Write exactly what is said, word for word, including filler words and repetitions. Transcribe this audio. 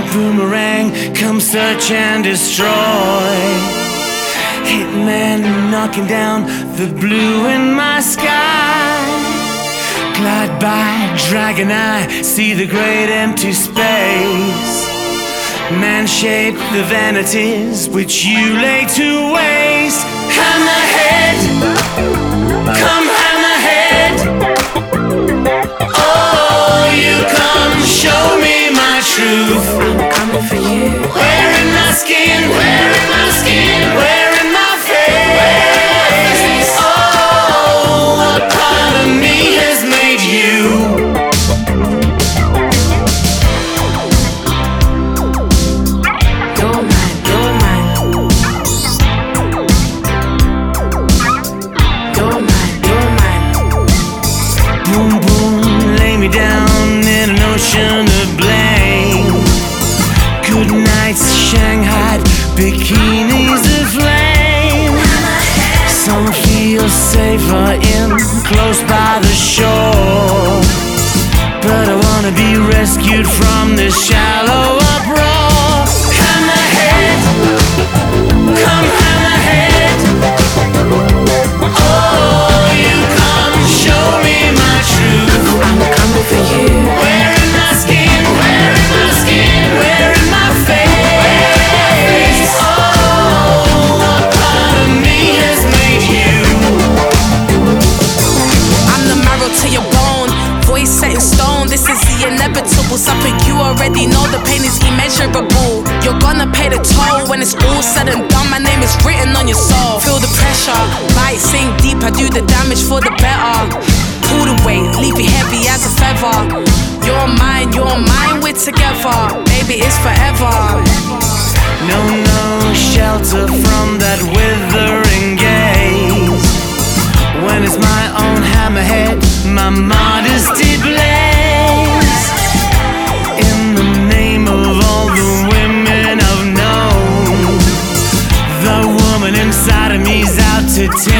boomerang, come search and destroy. Hitman knocking down the blue in my sky. Glide by, dragon eye, see the great empty space. Man-shaped the vanities which you lay to waste. Hammerhead, come hammerhead. Oh, you come show me my truth. I'm coming for you. Wearing my skin, wearing my skin, wearing my face. Oh, what part of me has made you? You're mine, you're mine. You're mine, you're mine. Boom, boom, lay me down in an ocean of blame. Good nights, Shanghai, bikinis aflame. Some feel safer in close by the shore, but I wanna be rescued from this shallow uproar. Hammerhead, come hammerhead. Oh, you come show me my truth. I'm coming for you. Wearing my skin, wearing my skin, wearing my face. Oh, what part of me has made you? I'm the marrow to your bone, voice set in stone. This is the inevitable, something you already know. The pain is immeasurable. You're gonna pay the toll when it's all said and done. My name is written on your soul. Feel the pressure, bite, sink deep. I do the damage for the better. Pull the weight, leave you heavy as a feather. You're mine, you're mine, we're together. Baby, it's forever. No, no shelter from that withering gaze. When it's my own hammerhead, my modesty blaze. In the name of all the women I've known, the woman inside of me's out to tell